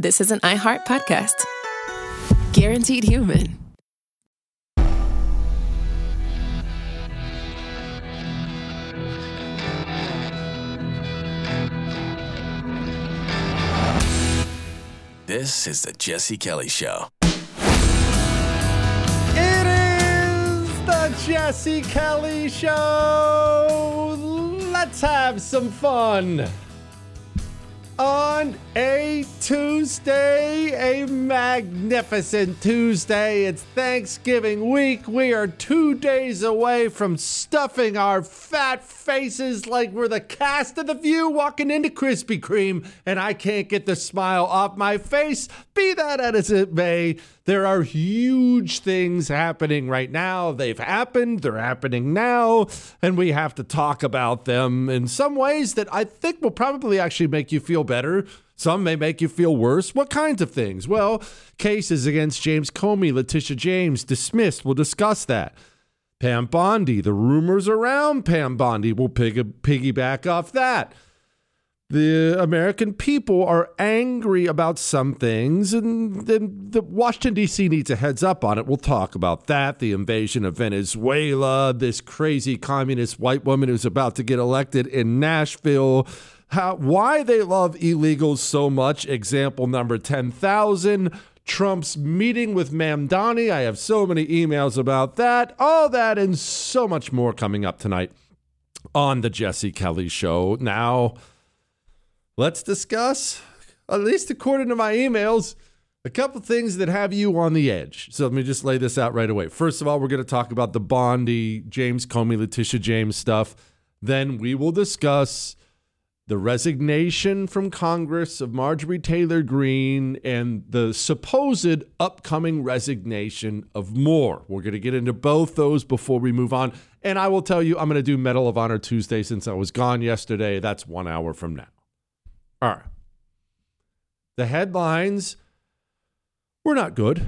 This is an iHeart podcast. Guaranteed human. This is the Jesse Kelly Show. It is the Jesse Kelly Show. Let's have some fun. On a Tuesday, a magnificent Tuesday. It's Thanksgiving week. We are 2 days away from stuffing our fat faces like we're the cast of The View walking into Krispy Kreme, and I can't get the smile off my face. Be that as it may, there are huge things happening right now. They've happened, they're happening now, and we have to talk about them in some ways that I think will probably actually make you feel better. Some may make you feel worse. What kinds of things? Well, cases against James Comey, Letitia James, dismissed. We'll discuss that. Pam Bondi, the rumors around Pam Bondi, will piggyback off that. The American people are angry about some things, and the Washington, D.C. needs a heads up on it. We'll talk about that. The invasion of Venezuela, this crazy communist white woman who's about to get elected in Nashville, why they love illegals so much. Example number 10,000. Trump's meeting with Mamdani. I have so many emails about that. All that and so much more coming up tonight on the Jesse Kelly Show. Now, let's discuss, at least according to my emails, a couple things that have you on the edge. So let me just lay this out right away. First of all, we're going to talk about the Bondi, James Comey, Letitia James stuff. Then we will discuss the resignation from Congress of Marjorie Taylor Greene and the supposed upcoming resignation of Moore. We're going to get into both those before we move on. And I will tell you, I'm going to do Medal of Honor Tuesday since I was gone yesterday. That's 1 hour from now. All right. The headlines were not good.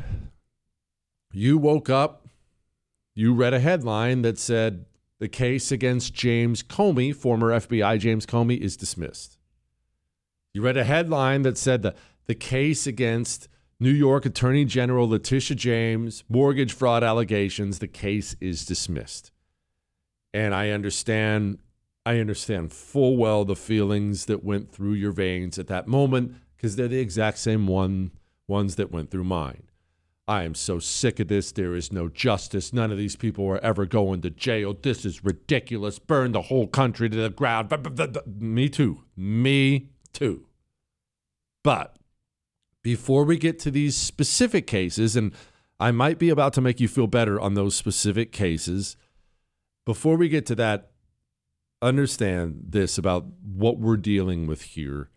You woke up, you read a headline that said, the case against James Comey, former FBI James Comey, is dismissed. You read a headline that said the case against New York Attorney General Letitia James, mortgage fraud allegations, the case is dismissed. And I understand full well the feelings that went through your veins at that moment, because they're the exact same ones that went through mine. I am so sick of this. There is no justice. None of these people are ever going to jail. This is ridiculous. Burn the whole country to the ground. Me too. Me too. But before we get to these specific cases, and I might be about to make you feel better on those specific cases, before we get to that, understand this about what we're dealing with here.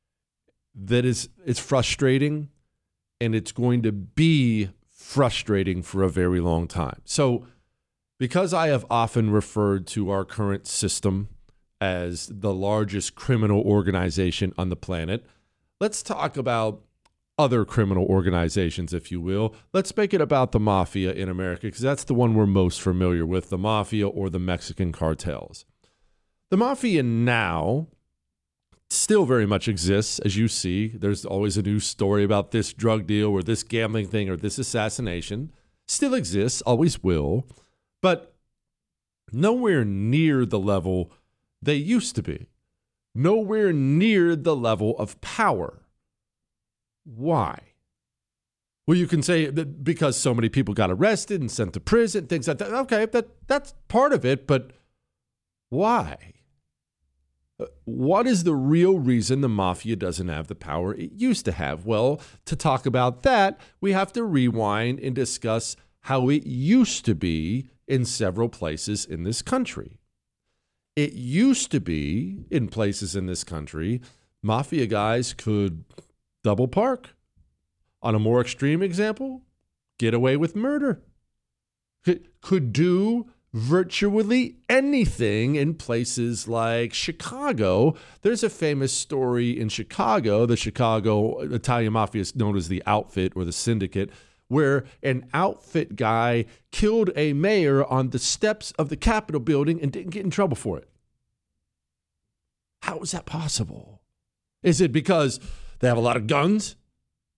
It's frustrating. And it's going to be frustrating for a very long time. So because I have often referred to our current system as the largest criminal organization on the planet, let's talk about other criminal organizations, if you will. Let's make it about the mafia in America, because that's the one we're most familiar with, the mafia or the Mexican cartels. The mafia now still very much exists, as you see. There's always a new story about this drug deal or this gambling thing or this assassination. Still exists, always will, but nowhere near the level they used to be. Nowhere near the level of power. Why? Well, you can say that because so many people got arrested and sent to prison, things like that. Okay, that's part of it, but why? What is the real reason the mafia doesn't have the power it used to have? Well, to talk about that, we have to rewind and discuss how it used to be in several places in this country. It used to be in places in this country, mafia guys could double park. On a more extreme example, get away with murder. Could do virtually anything in places like Chicago. There's a famous story in Chicago, the Chicago Italian Mafia is known as the Outfit or the Syndicate, where an outfit guy killed a mayor on the steps of the Capitol building and didn't get in trouble for it. How is that possible? Is it because they have a lot of guns?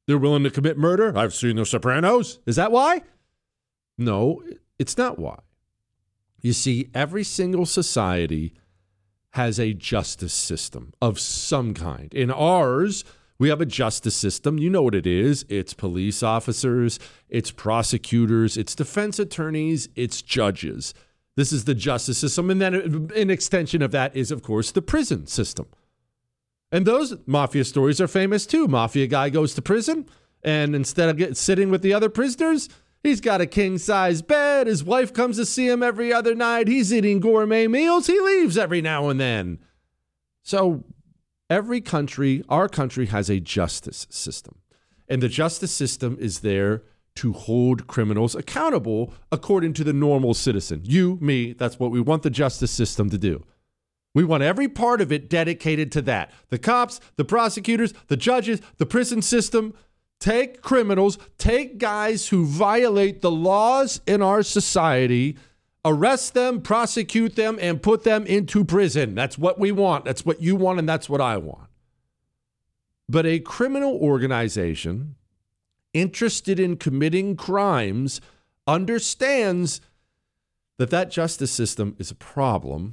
They're willing to commit murder? I've seen The Sopranos. Is that why? No, it's not why. You see, every single society has a justice system of some kind. In ours, we have a justice system. You know what it is. It's police officers, it's prosecutors, it's defense attorneys, it's judges. This is the justice system. And then an extension of that is, of course, the prison system. And those mafia stories are famous too. Mafia guy goes to prison, and instead of sitting with the other prisoners, he's got a king-size bed. His wife comes to see him every other night. He's eating gourmet meals. He leaves every now and then. So every country, our country, has a justice system. And the justice system is there to hold criminals accountable according to the normal citizen. You, me, that's what we want the justice system to do. We want every part of it dedicated to that. The cops, the prosecutors, the judges, the prison system. Take criminals, take guys who violate the laws in our society, arrest them, prosecute them, and put them into prison. That's what we want. That's what you want, and that's what I want. But a criminal organization interested in committing crimes understands that justice system is a problem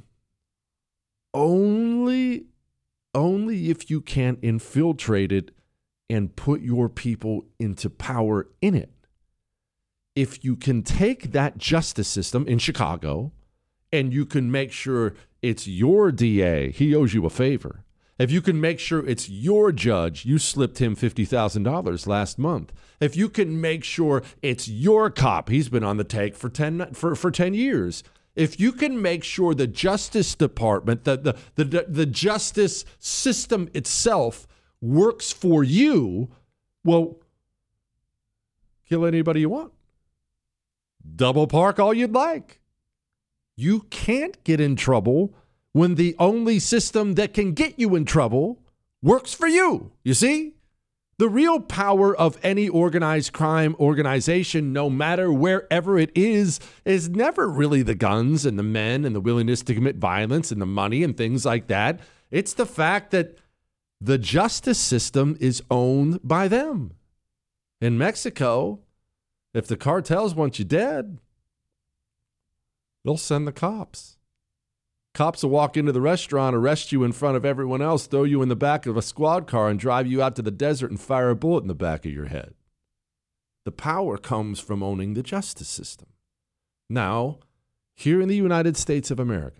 only if you can infiltrate it and put your people into power in it. If you can take that justice system in Chicago and you can make sure it's your DA, he owes you a favor. If you can make sure it's your judge, you slipped him $50,000 last month. If you can make sure it's your cop, he's been on the take for 10 years. If you can make sure the Justice Department, the justice system itself works for you, well, kill anybody you want. Double park all you'd like. You can't get in trouble when the only system that can get you in trouble works for you. You see? The real power of any organized crime organization, no matter wherever it is never really the guns and the men and the willingness to commit violence and the money and things like that. It's the fact that the justice system is owned by them. In Mexico, if the cartels want you dead, they'll send the cops. Cops will walk into the restaurant, arrest you in front of everyone else, throw you in the back of a squad car, and drive you out to the desert and fire a bullet in the back of your head. The power comes from owning the justice system. Now, here in the United States of America,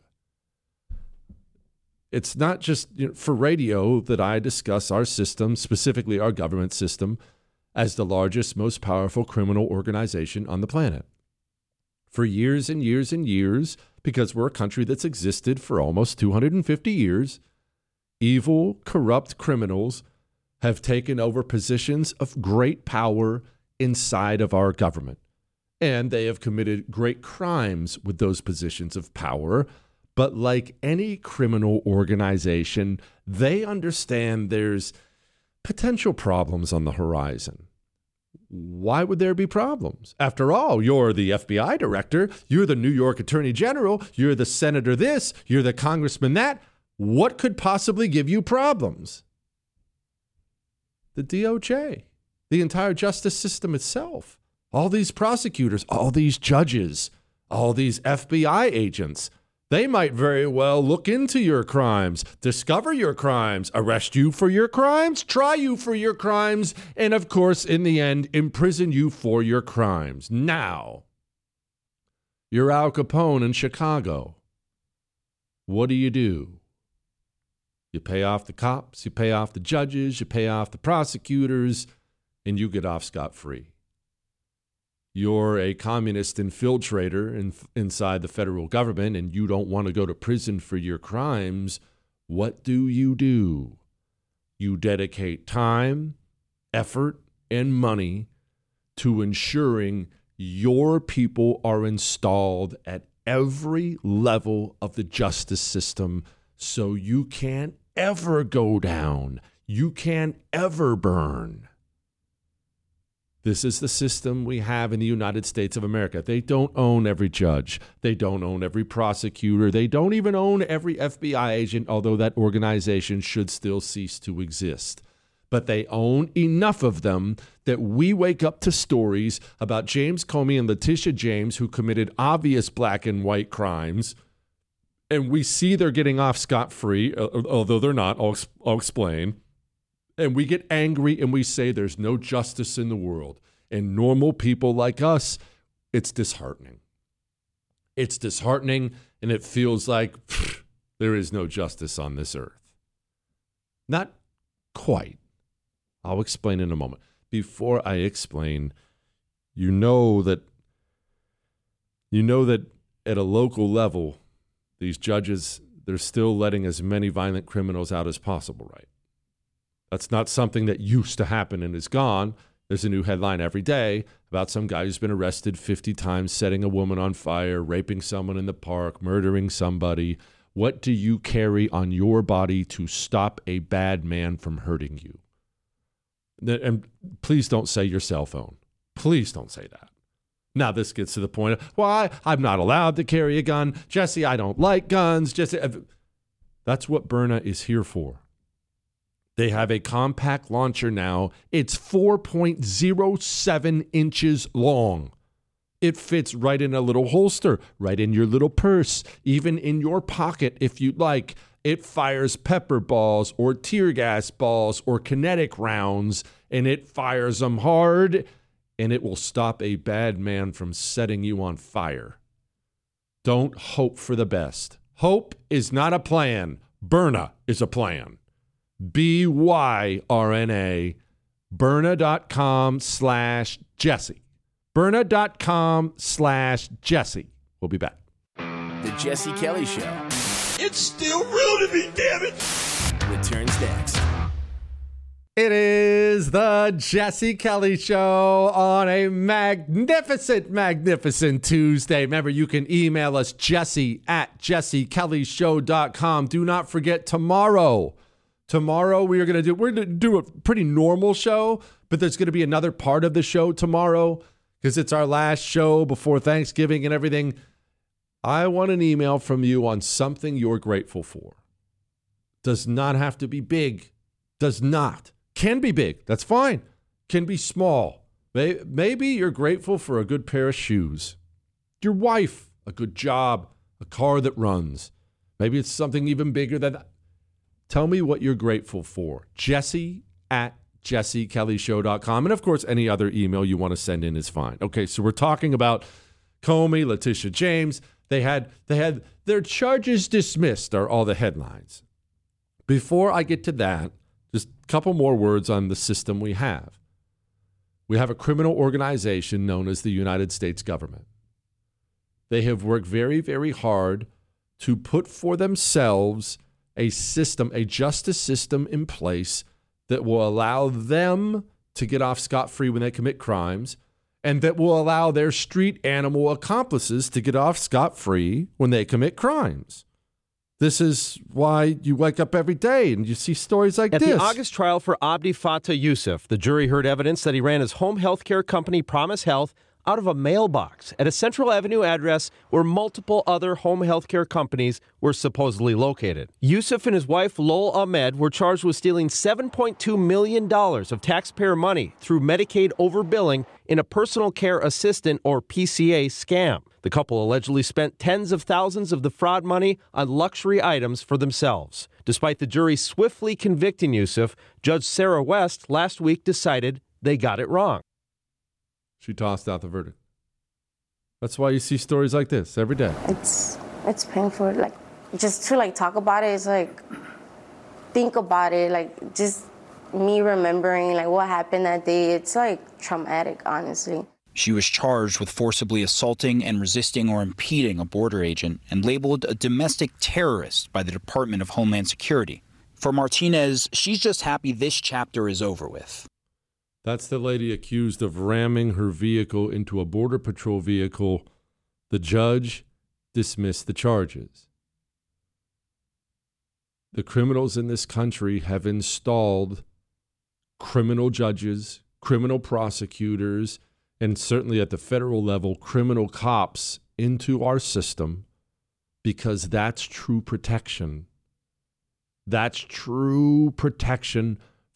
it's not just for radio that I discuss our system, specifically our government system, as the largest, most powerful criminal organization on the planet. For years and years and years, because we're a country that's existed for almost 250 years, evil, corrupt criminals have taken over positions of great power inside of our government. And they have committed great crimes with those positions of power. But like any criminal organization, they understand there's potential problems on the horizon. Why would there be problems? After all, you're the FBI director, you're the New York Attorney General, you're the senator this, you're the congressman that. What could possibly give you problems? The DOJ, the entire justice system itself, all these prosecutors, all these judges, all these FBI agents. They might very well look into your crimes, discover your crimes, arrest you for your crimes, try you for your crimes, and of course, in the end, imprison you for your crimes. Now, you're Al Capone in Chicago. What do? You pay off the cops, you pay off the judges, you pay off the prosecutors, and you get off scot-free. You're a communist infiltrator inside the federal government and you don't want to go to prison for your crimes. What do? You dedicate time, effort, and money to ensuring your people are installed at every level of the justice system so you can't ever go down. You can't ever burn. This is the system we have in the United States of America. They don't own every judge. They don't own every prosecutor. They don't even own every FBI agent, although that organization should still cease to exist. but they own enough of them that we wake up to stories about James Comey and Letitia James, who committed obvious black and white crimes, and we see they're getting off scot-free, although they're not. I'll explain. And we get angry and we say there's no justice in the world. And normal people like us, it's disheartening. It's disheartening, and it feels like there is no justice on this earth. Not quite. I'll explain in a moment. Before I explain, you know that at a local level, these judges, they're still letting as many violent criminals out as possible, right? That's not something that used to happen and is gone. There's a new headline every day about some guy who's been arrested 50 times, setting a woman on fire, raping someone in the park, murdering somebody. What do you carry on your body to stop a bad man from hurting you? And please don't say your cell phone. Please don't say that. Now this gets to the point of, well, I'm not allowed to carry a gun. Jesse, I don't like guns. Jesse, that's what Byrna is here for. They have a compact launcher now. It's 4.07 inches long. It fits right in a little holster, right in your little purse, even in your pocket if you'd like. It fires pepper balls or tear gas balls or kinetic rounds, and it fires them hard, and it will stop a bad man from setting you on fire. Don't hope for the best. Hope is not a plan. Byrna is a plan. Byrna, Byrna.com/Jesse. Byrna.com/Jesse. We'll be back. The Jesse Kelly Show It's still real to me, damn it! returns next. It is the Jesse Kelly Show on a magnificent, magnificent Tuesday. Remember, you can email us, jesse@jessekellyshow.com. Do not forget tomorrow we're going to do a pretty normal show, but there's going to be another part of the show tomorrow because it's our last show before Thanksgiving and everything. I want an email from you on something you're grateful for. Does not have to be big. Does not. Can be big. That's fine. Can be small. Maybe you're grateful for a good pair of shoes. Your wife, a good job, a car that runs. Maybe it's something even bigger than that. Tell me what you're grateful for. Jesse@jessekellyshow.com. And of course, any other email you want to send in is fine. Okay, so we're talking about Comey, Letitia James. They had their charges dismissed are all the headlines. Before I get to that, just a couple more words on the system we have. We have a criminal organization known as the United States government. They have worked very, very hard to put for themselves a system, a justice system in place that will allow them to get off scot-free when they commit crimes, and that will allow their street animal accomplices to get off scot-free when they commit crimes. This is why you wake up every day and you see stories like this. At the August trial for Abdi Fattah Yusuf, the jury heard evidence that he ran his home health care company, Promise Health, out of a mailbox at a Central Avenue address where multiple other home health care companies were supposedly located. Yusuf and his wife, Lol Ahmed, were charged with stealing $7.2 million of taxpayer money through Medicaid overbilling in a personal care assistant, or PCA, scam. The couple allegedly spent tens of thousands of the fraud money on luxury items for themselves. Despite the jury swiftly convicting Yusuf, Judge Sarah West last week decided they got it wrong. She tossed out the verdict. That's why you see stories like this every day. It's painful. Like, just to talk about it, it's think about it, just me remembering what happened that day. It's traumatic, honestly. She was charged with forcibly assaulting and resisting or impeding a border agent and labeled a domestic terrorist by the Department of Homeland Security. For Martinez, she's just happy this chapter is over with. That's the lady accused of ramming her vehicle into a Border Patrol vehicle. The judge dismissed the charges. The criminals in this country have installed criminal judges, criminal prosecutors, and certainly at the federal level, criminal cops into our system because that's true protection. That's true protection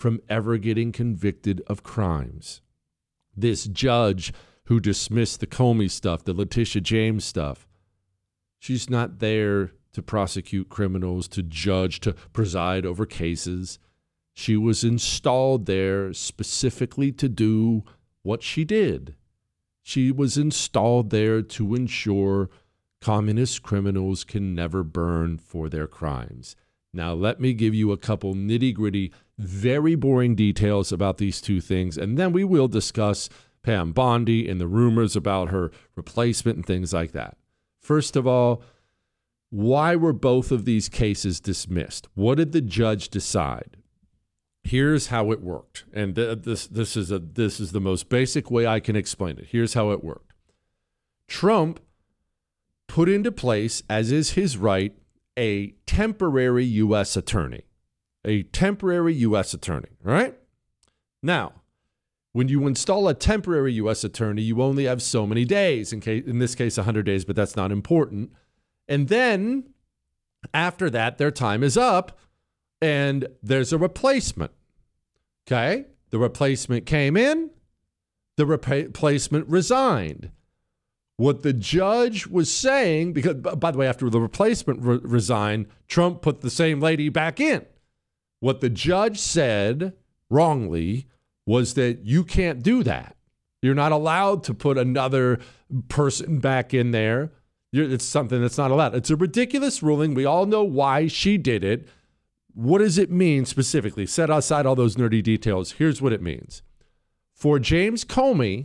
from ever getting convicted of crimes. This judge who dismissed the Comey stuff, the Letitia James stuff, she's not there to prosecute criminals, to judge, to preside over cases. She was installed there specifically to do what she did. She was installed there to ensure communist criminals can never burn for their crimes. Now, let me give you a couple nitty-gritty, very boring details about these two things, and then we will discuss Pam Bondi and the rumors about her replacement and things like that. First of all, why were both of these cases dismissed? What did the judge decide? Here's how it worked, and this is the most basic way I can explain it. Here's how it worked. Trump put into place, as is his right, a temporary U.S. attorney. A temporary U.S. attorney, right? Now, when you install a temporary U.S. attorney, you only have so many days, in this case 100 days, but that's not important. And then, after that, their time is up, and there's a replacement, okay? The replacement came in, the replacement resigned. What the judge was saying, because, by the way, after the replacement resigned, Trump put the same lady back in. What the judge said, wrongly, was that you can't do that. You're not allowed to put another person back in there. It's something that's not allowed. It's a ridiculous ruling. We all know why she did it. What does it mean specifically? Set aside all those nerdy details. Here's what it means. For James Comey,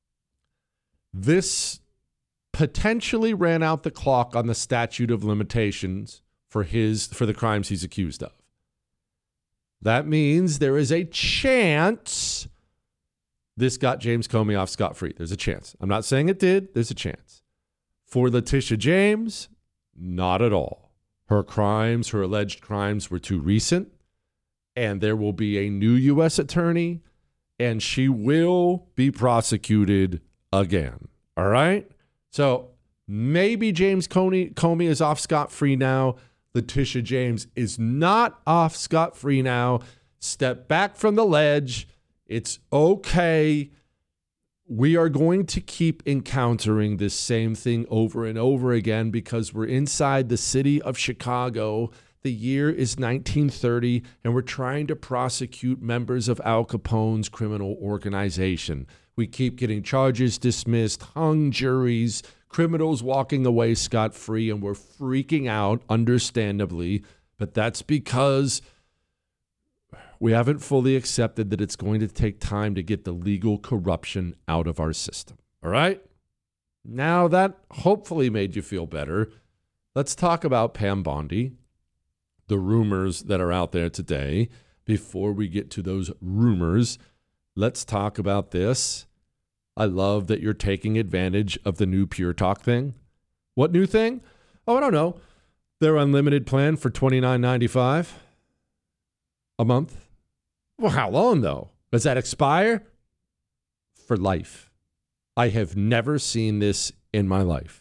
this potentially ran out the clock on the statute of limitations for the crimes he's accused of. That means there is a chance this got James Comey off scot-free. There's a chance. I'm not saying it did. There's a chance. For Letitia James, not at all. Her crimes, her alleged crimes, were too recent, and there will be a new U.S. attorney, and she will be prosecuted again. All right? So maybe James Comey is off scot-free now. Letitia James is not off scot-free now. Step back from the ledge. It's okay. We are going to keep encountering this same thing over and over again because we're inside the city of Chicago. The year is 1930, and we're trying to prosecute members of Al Capone's criminal organization. We keep getting charges dismissed, hung juries, criminals walking away scot-free, and we're freaking out, understandably. But that's because we haven't fully accepted that it's going to take time to get the legal corruption out of our system. All right? Now that hopefully made you feel better. Let's talk about Pam Bondi, the rumors that are out there today. Before we get to those rumors, let's talk about this. I love that you're taking advantage of the new Pure Talk thing. What new thing? Oh, I don't know. Their unlimited plan for $29.95 a month. Well, how long, though? Does that expire? For life. I have never seen this in my life.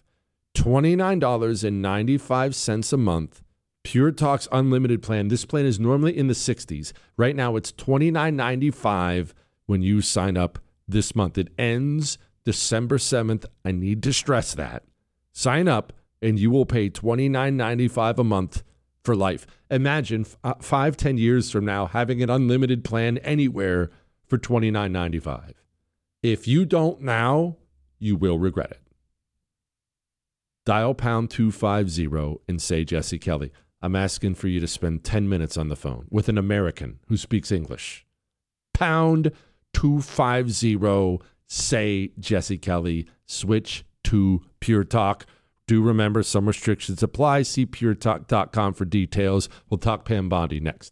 $29.95 a month. Pure Talk's unlimited plan. This plan is normally in the 60s. Right now, it's $29.95 when you sign up this month. It ends December 7th. I need to stress that. Sign up, and you will pay $29.95 a month for life. Imagine 5-10 years from now having an unlimited plan anywhere for $29.95. If you don't now, you will regret it. Dial pound 250 and say Jesse Kelly. I'm asking for you to spend 10 minutes on the phone with an American who speaks English. Pound 250, say Jesse Kelly. Switch to Pure Talk. Do remember some restrictions apply. See puretalk.com for details. We'll talk Pam Bondi next.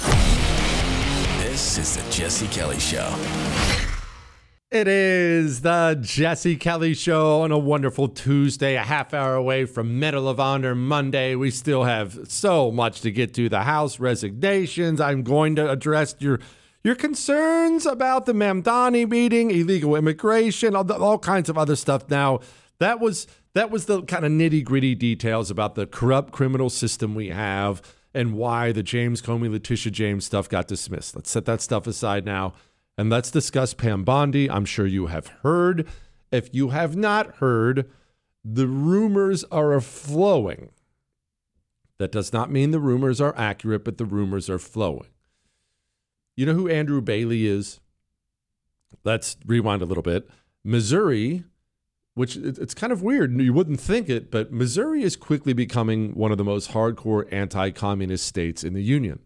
This is the Jesse Kelly Show. It is the Jesse Kelly Show on a wonderful Tuesday, a half hour away from Medal of Honor Monday. We still have so much to get to. The House resignations. I'm going to address your concerns about the Mamdani meeting, illegal immigration, all kinds of other stuff. Now, that was the kind of nitty-gritty details about the corrupt criminal system we have. and why the James Comey, Letitia James stuff got dismissed. Let's set that stuff aside now, and let's discuss Pam Bondi. I'm sure you have heard. If you have not heard, the rumors are flowing. That does not mean the rumors are accurate, but the rumors are flowing. You know who Andrew Bailey is? Let's rewind a little bit. Missouri, which it's kind of weird. You wouldn't think it, but Missouri is quickly becoming one of the most hardcore anti-communist states in the Union.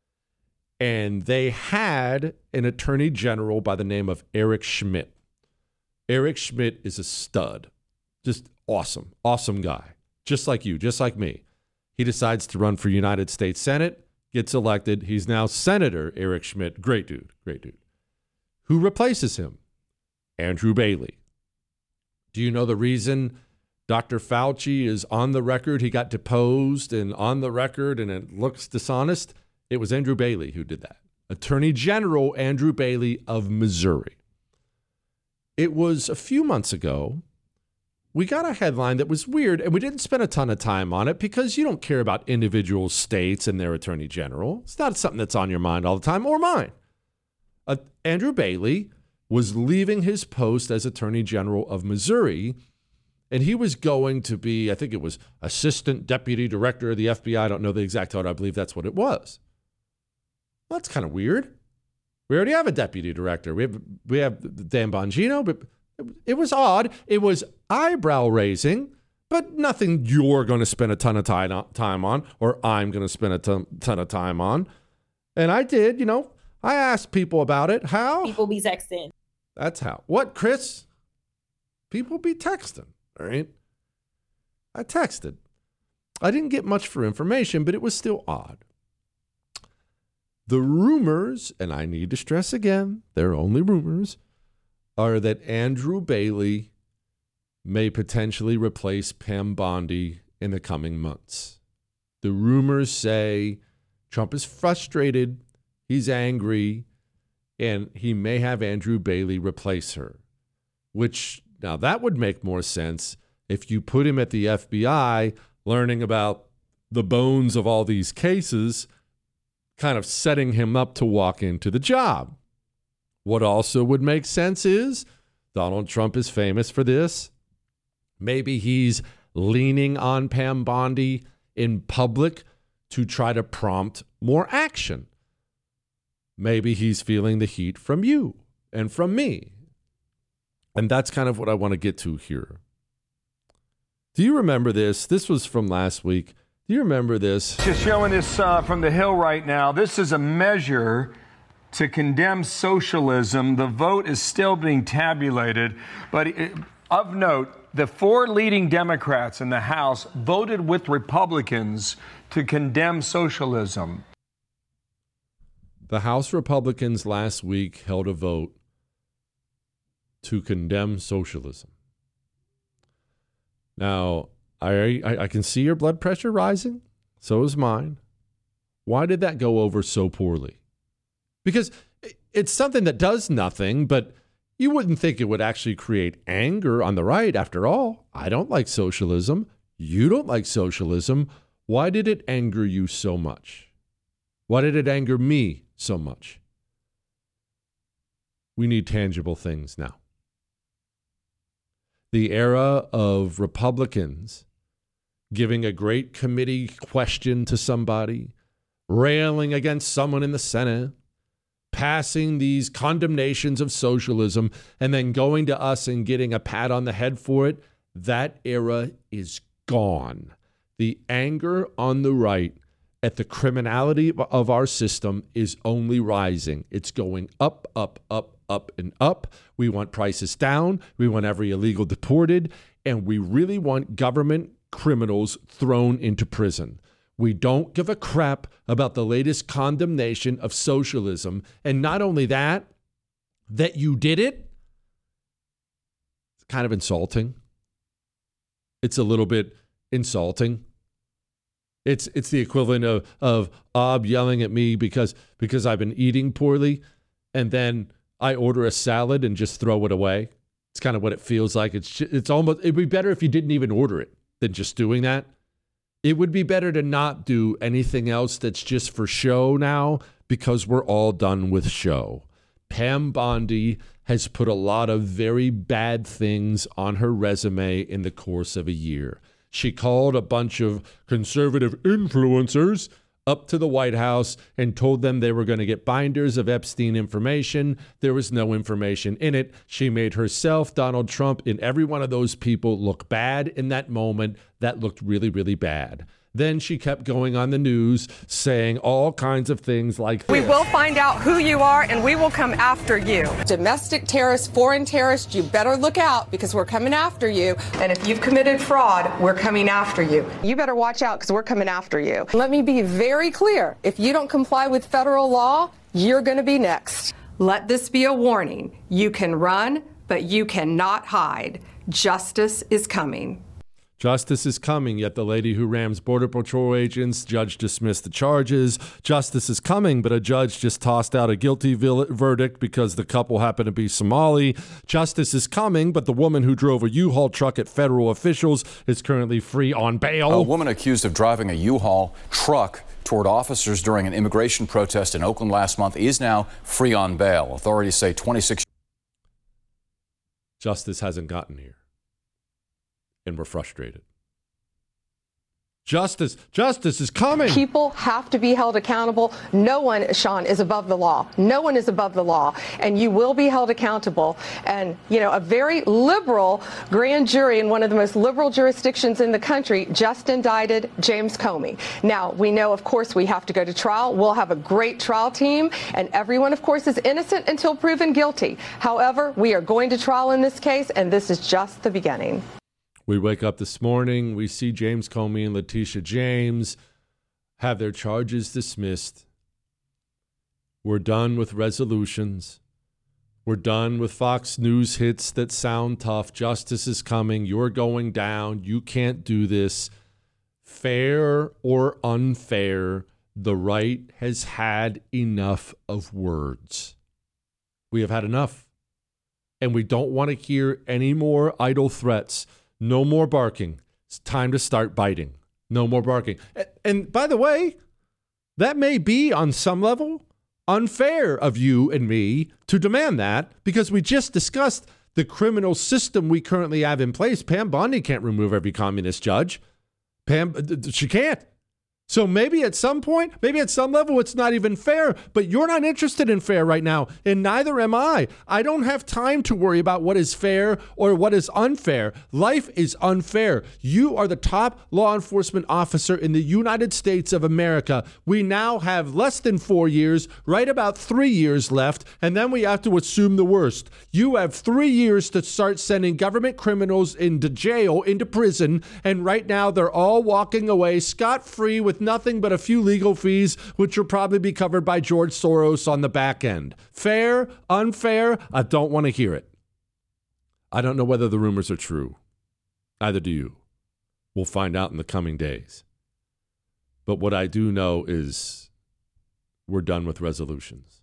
And they had an attorney general by the name of Eric Schmidt. Eric Schmidt is a stud. Just awesome. Awesome guy. Just like you, just like me. He decides to run for United States Senate, gets elected. He's now Senator Eric Schmidt. Great dude. Great dude. Who replaces him? Andrew Bailey. Do you know the reason Dr. Fauci is on the record? He got deposed and on the record, and it looks dishonest. It was Andrew Bailey who did that. Attorney General Andrew Bailey of Missouri. It was a few months ago. We got a headline that was weird, and we didn't spend a ton of time on it because you don't care about individual states and their attorney general. It's not something that's on your mind all the time, or mine. Andrew Bailey was leaving his post as attorney general of Missouri, and he was going to be, I think it was assistant deputy director of the FBI. I don't know the exact title. I believe that's what it was. Well, that's kind of weird. We already have a deputy director. We have Dan Bongino, but it was odd. It was eyebrow raising, but nothing you're going to spend a ton of time on, or I'm going to spend a ton of time on. And I did, I asked people about it. How? People be texting. That's how. What, Chris? People be texting, all right? I texted. I didn't get much for information, but it was still odd. The rumors, and I need to stress again, they're only rumors, are that Andrew Bailey may potentially replace Pam Bondi in the coming months. The rumors say Trump is frustrated, he's angry, and he may have Andrew Bailey replace her, which now that would make more sense if you put him at the FBI learning about the bones of all these cases, kind of setting him up to walk into the job. What also would make sense is Donald Trump is famous for this. Maybe he's leaning on Pam Bondi in public to try to prompt more action. Maybe he's feeling the heat from you and from me. And that's kind of what I want to get to here. Do you remember this? This was from last week. Do you remember this? Just showing this from the Hill right now. This is a measure to condemn socialism. The vote is still being tabulated. But of note, the 4 leading Democrats in the House voted with Republicans to condemn socialism. The House Republicans last week held a vote to condemn socialism. Now, I can see your blood pressure rising. So is mine. Why did that go over so poorly? Because it's something that does nothing, but you wouldn't think it would actually create anger on the right. After all, I don't like socialism. You don't like socialism. Why did it anger you so much? Why did it anger me so much? We need tangible things now. The era of Republicans giving a great committee question to somebody, railing against someone in the Senate, passing these condemnations of socialism, and then going to us and getting a pat on the head for it, that era is gone. The anger on the right at the criminality of our system is only rising. It's going up, up, up, up, and up. We want prices down. We want every illegal deported. And we really want government criminals thrown into prison. We don't give a crap about the latest condemnation of socialism. And not only that you did it, it's kind of insulting. It's a little bit insulting. It's the equivalent of Ob yelling at me because I've been eating poorly, and then I order a salad and just throw it away. It's kind of what it feels like. It's almost, it'd be better if you didn't even order it than just doing that. It would be better to not do anything else that's just for show now, because we're all done with show. Pam Bondi has put a lot of very bad things on her resume in the course of a year. She called a bunch of conservative influencers up to the White House and told them they were going to get binders of Epstein information. There was no information in it. She made herself, Donald Trump, and every one of those people look bad in that moment. That looked really, really bad. Then she kept going on the news saying all kinds of things like We will find out who you are and we will come after you. Domestic terrorists, foreign terrorists, you better look out because we're coming after you. And if you've committed fraud, we're coming after you. You better watch out because we're coming after you. Let me be very clear. If you don't comply with federal law, you're going to be next. Let this be a warning. You can run, but you cannot hide. Justice is coming. Justice is coming, yet the lady who rams Border Patrol agents, judge dismissed the charges. Justice is coming, but a judge just tossed out a guilty verdict because the couple happened to be Somali. Justice is coming, but the woman who drove a U-Haul truck at federal officials is currently free on bail. A woman accused of driving a U-Haul truck toward officers during an immigration protest in Oakland last month is now free on bail. Authorities say 26. Justice hasn't gotten here. And we're frustrated. Justice is coming. People have to be held accountable. No one, Sean, is above the law. No one is above the law. And you will be held accountable. And, you know, a very liberal grand jury in one of the most liberal jurisdictions in the country just indicted James Comey. Now, we know, of course, we have to go to trial. We'll have a great trial team. And everyone, of course, is innocent until proven guilty. However, we are going to trial in this case, and this is just the beginning. We wake up this morning, we see James Comey and Letitia James have their charges dismissed. We're done with resolutions. We're done with Fox News hits that sound tough. Justice is coming. You're going down. You can't do this. Fair or unfair, the right has had enough of words. We have had enough. And we don't want to hear any more idle threats. No more barking. It's time to start biting. No more barking. And by the way, that may be on some level unfair of you and me to demand that, because we just discussed the criminal system we currently have in place. Pam Bondi can't remove every communist judge. She can't. So maybe at some point, maybe at some level, it's not even fair, but you're not interested in fair right now, and neither am I. I don't have time to worry about what is fair or what is unfair. Life is unfair. You are the top law enforcement officer in the United States of America. We now have less than 4 years, right about 3 years left, and then we have to assume the worst. You have 3 years to start sending government criminals into jail, into prison, and right now they're all walking away scot-free with nothing but a few legal fees, which will probably be covered by George Soros on the back end. Fair, unfair, I don't want to hear it. I don't know whether the rumors are true. Neither do you. We'll find out in the coming days. But what I do know is we're done with resolutions.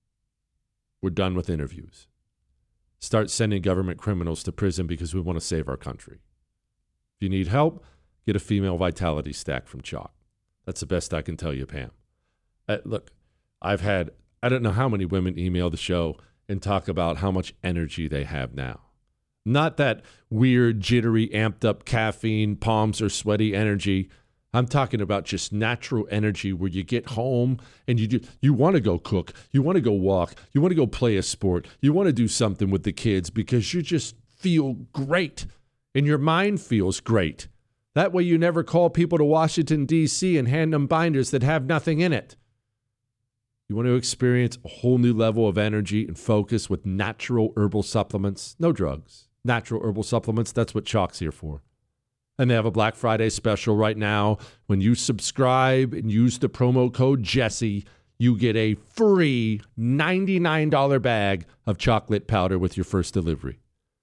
We're done with interviews. Start sending government criminals to prison because we want to save our country. If you need help, get a female vitality stack from Chalk. That's the best I can tell you, Pam. Look, I've had, I don't know how many women email the show and talk about how much energy they have now. Not that weird, jittery, amped up caffeine, palms are sweaty energy. I'm talking about just natural energy where you get home and you want to go cook, you want to go walk, you want to go play a sport, you want to do something with the kids because you just feel great and your mind feels great. That way you never call people to Washington, D.C. and hand them binders that have nothing in it. You want to experience a whole new level of energy and focus with natural herbal supplements. No drugs. Natural herbal supplements. That's what Chalk's here for. And they have a Black Friday special right now. When you subscribe and use the promo code Jesse, you get a free $99 bag of chocolate powder with your first delivery.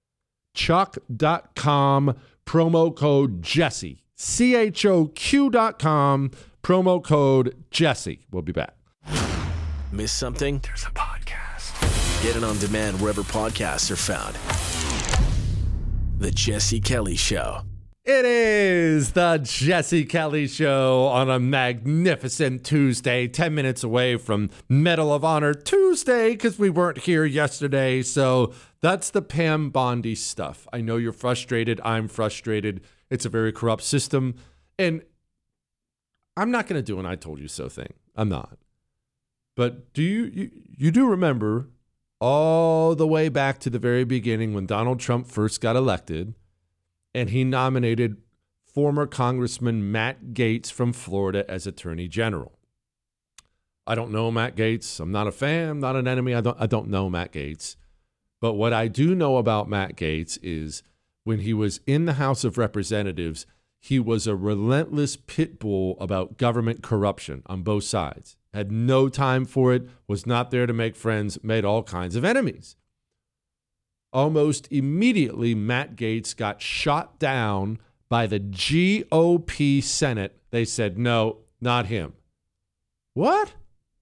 Chalk.com, promo code Jesse. CHOQ.com, promo code Jesse. We'll be back. Miss something? There's a podcast. Get it on demand wherever podcasts are found. The Jesse Kelly Show. It is the Jesse Kelly Show on a magnificent Tuesday, 10 minutes away from Medal of Honor Tuesday because we weren't here yesterday. So that's the Pam Bondi stuff. I know you're frustrated. I'm frustrated. It's a very corrupt system. And I'm not going to do an I told you so thing. I'm not. But do you do remember all the way back to the very beginning when Donald Trump first got elected? And he nominated former Congressman Matt Gaetz from Florida as Attorney General. I don't know Matt Gaetz. I'm not a fan. I'm not an enemy. I don't know Matt Gaetz. But what I do know about Matt Gaetz is when he was in the House of Representatives, he was a relentless pit bull about government corruption on both sides. Had no time for it, was not there to make friends, made all kinds of enemies. Almost immediately, Matt Gaetz got shot down by the GOP Senate. They said, no, not him. What?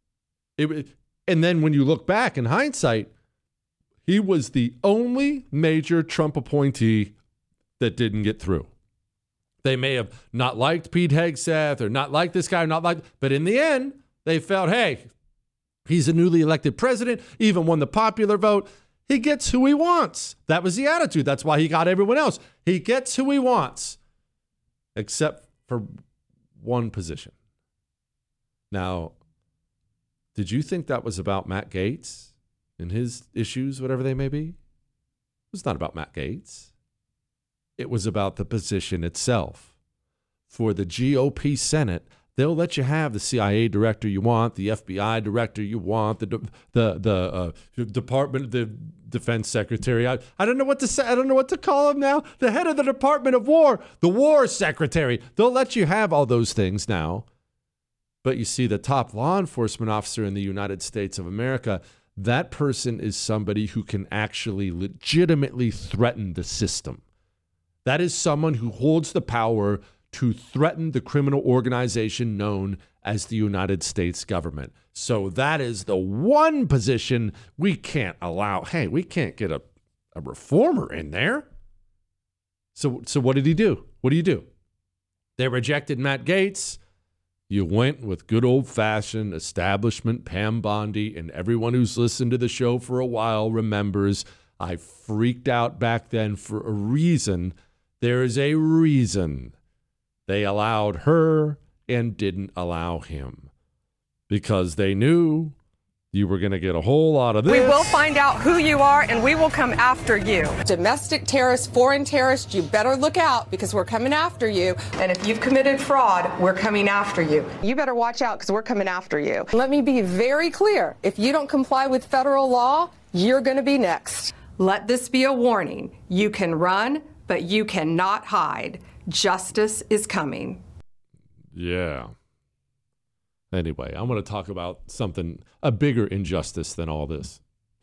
And then when you look back in hindsight, he was the only major Trump appointee that didn't get through. They may have not liked Pete Hegseth or not liked this guy, but in the end, they felt, hey, he's a newly elected president, even won the popular vote. He gets who he wants. That was the attitude. That's why he got everyone else. He gets who he wants, except for one position. Now, did you think that was about Matt Gaetz and his issues, whatever they may be? It was not about Matt Gaetz. It was about the position itself. For the GOP Senate, they'll let you have the CIA director you want, the FBI director you want, the Department of the Defense Secretary. I don't know what to say. I don't know what to call him now. The head of the Department of War, the War Secretary. They'll let you have all those things now. But you see, the top law enforcement officer in the United States of America, that person is somebody who can actually legitimately threaten the system. That is someone who holds the power to threaten the criminal organization known as the United States government. So that is the one position we can't allow. Hey, we can't get a reformer in there. So what did he do? What do you do? They rejected Matt Gaetz. You went with good old-fashioned establishment Pam Bondi, and everyone who's listened to the show for a while remembers I freaked out back then for a reason. There is a reason they allowed her and didn't allow him, because they knew you were going to get a whole lot of this. We will find out who you are, and we will come after you. Domestic terrorists, foreign terrorists, you better look out, because we're coming after you. And if you've committed fraud, we're coming after you. You better watch out, because we're coming after you. Let me be very clear. If you don't comply with federal law, you're going to be next. Let this be a warning. You can run, but you cannot hide. Justice is coming. Yeah. Anyway, I'm going to talk about a bigger injustice than all this.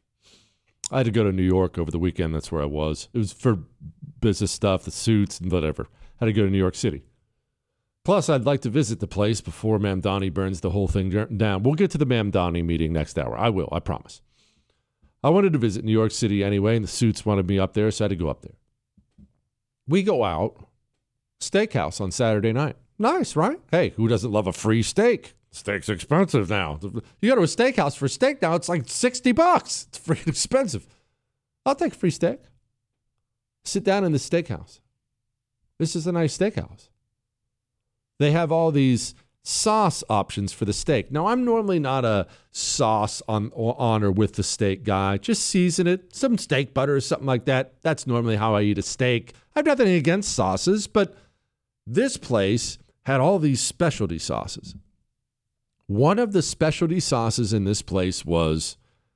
I had to go to New York over the weekend. That's where I was. It was for business stuff, the suits and whatever. I had to go to New York City. Plus, I'd like to visit the place before Mamdani burns the whole thing down. We'll get to the Mamdani meeting next hour. I will, I promise. I wanted to visit New York City anyway, and the suits wanted me up there, so I had to go up there. We go out, steakhouse on Saturday night. Nice, right? Hey, who doesn't love a free steak? Steak's expensive now. You go to a steakhouse for steak now, it's like $60. It's freaking expensive. I'll take a free steak. Sit down in the steakhouse. This is a nice steakhouse. They have all these sauce options for the steak. Now, I'm normally not a sauce on or with the steak guy. Just season it, some steak butter or something like that. That's normally how I eat a steak. I have nothing against sauces, but this place had all these specialty sauces. One of the specialty sauces in this place was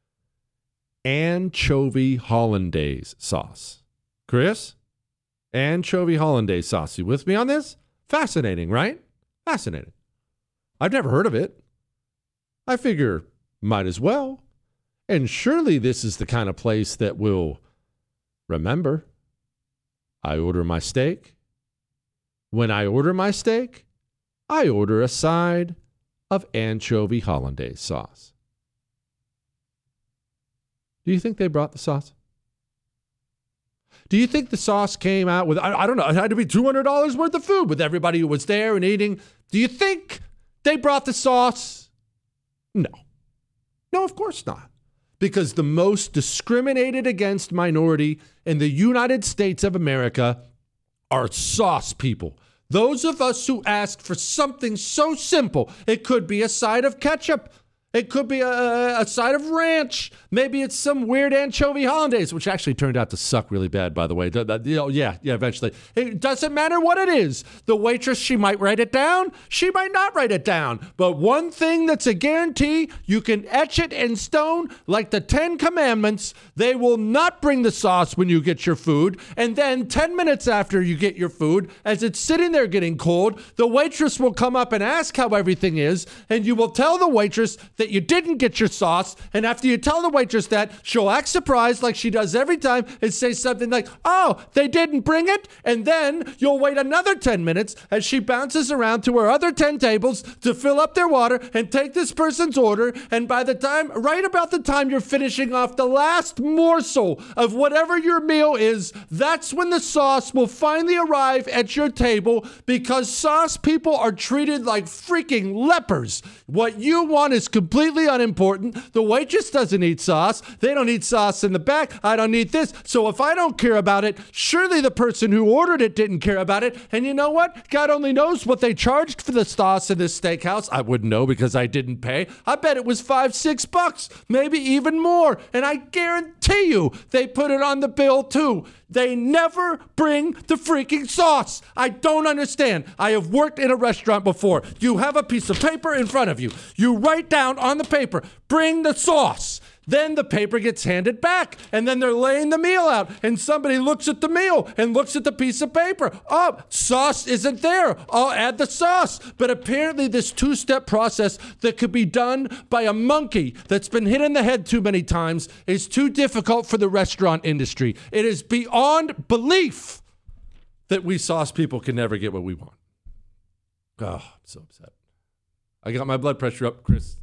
anchovy hollandaise sauce. Chris? Anchovy hollandaise sauce. You with me on this? Fascinating, right? Fascinating. I've never heard of it. I figure might as well. And surely this is the kind of place that will remember. I order my steak. When I order my steak, I order a side of anchovy hollandaise sauce. Do you think they brought the sauce? Do you think the sauce came out with, I don't know, it had to be $200 worth of food with everybody who was there and eating? Do you think they brought the sauce? No. No, of course not. Because the most discriminated against minority in the United States of America are sauce people. Those of us who ask for something so simple, it could be a side of ketchup. It could be a side of ranch. Maybe it's some weird anchovy hollandaise, which actually turned out to suck really bad, by the way. Yeah, eventually. It doesn't matter what it is. The waitress, she might write it down. She might not write it down. But one thing that's a guarantee, you can etch it in stone like the 10 Commandments. They will not bring the sauce when you get your food. And then 10 minutes after you get your food, as it's sitting there getting cold, the waitress will come up and ask how everything is. And you will tell the waitress that you didn't get your sauce, and after you tell the waitress that, she'll act surprised like she does every time and say something like, oh, they didn't bring it? And then you'll wait another 10 minutes as she bounces around to her other 10 tables to fill up their water and take this person's order, and by the time, right about the time you're finishing off the last morsel of whatever your meal is, that's when the sauce will finally arrive at your table, because sauce people are treated like freaking lepers. What you want is completely unimportant. The waitress doesn't eat sauce. They don't eat sauce in the back. I don't eat this. So if I don't care about it, surely the person who ordered it didn't care about it. And you know what? God only knows what they charged for the sauce in this steakhouse. I wouldn't know because I didn't pay. I bet it was $5-6, maybe even more. And I guarantee you they put it on the bill too. They never bring the freaking sauce. I don't understand. I have worked in a restaurant before. You have a piece of paper in front of you. You write down on the paper, bring the sauce. Then the paper gets handed back, and then they're laying the meal out, and somebody looks at the meal and looks at the piece of paper. Oh, sauce isn't there. I'll add the sauce. But apparently this two-step process that could be done by a monkey that's been hit in the head too many times is too difficult for the restaurant industry. It is beyond belief that we sauce people can never get what we want. Oh, I'm so upset. I got my blood pressure up, Chris.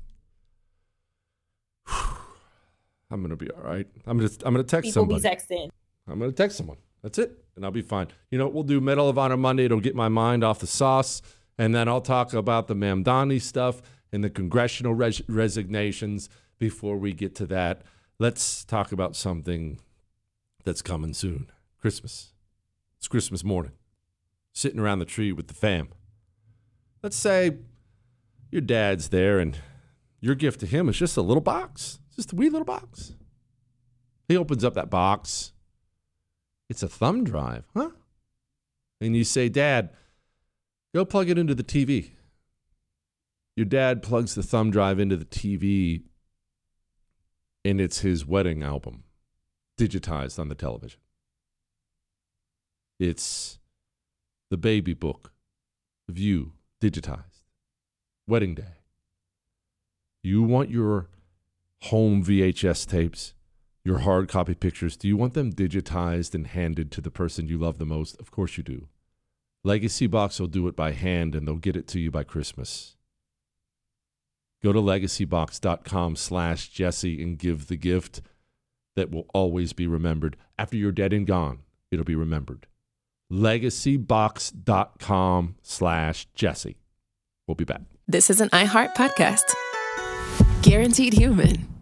I'm going to be all right. I'm going to text somebody. People be texting. I'm going to text someone. That's it. And I'll be fine. You know what we'll do? Medal of Honor Monday. It'll get my mind off the sauce. And then I'll talk about the Mamdani stuff and the congressional resignations before we get to that. Let's talk about something that's coming soon. Christmas. It's Christmas morning. Sitting around the tree with the fam. Let's say your dad's there and your gift to him is just a little box. Just a wee little box. He opens up that box. It's a thumb drive, huh? And you say, Dad, go plug it into the TV. Your dad plugs the thumb drive into the TV, and it's his wedding album, digitized on the television. It's the baby book of you, digitized. Wedding day. You want your home VHS tapes, your hard copy pictures, do you want them digitized and handed to the person you love the most? Of course you do. Legacy Box will do it by hand, and they'll get it to you by Christmas. Go to legacybox.com/Jesse and give the gift that will always be remembered. After you're dead and gone, it'll be remembered. Legacybox.com/Jesse. We'll be back. This is an iHeart podcast. Guaranteed Human.